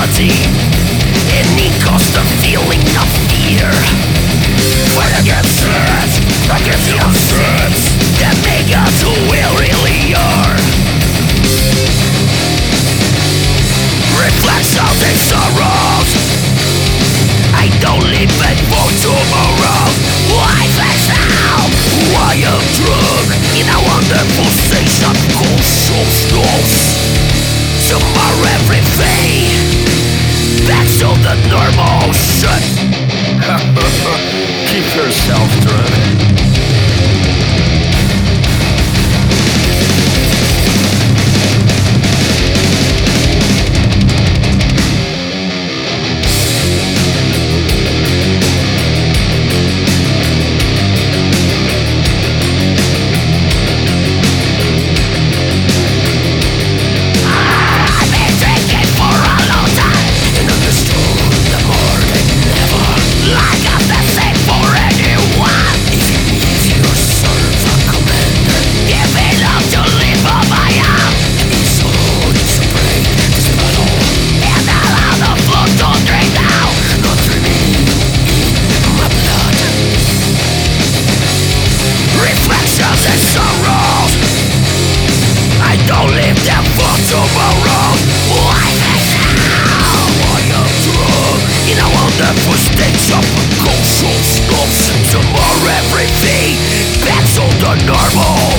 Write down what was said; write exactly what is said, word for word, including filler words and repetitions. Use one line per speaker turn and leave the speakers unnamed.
reality. Any constant feeling of fear. Fight against it, against the upsets that make us who we really are. Reflects all the sorrows. I don't live it for tomorrow. Life is now. I am drunk in a wonderful station called Soul's. Tomorrow everything back to the normal shit. Keep yourself drunk. Tomorrow, life is now. I am drunk in a wonderful state of consciousness. Tomorrow everything back to the normal.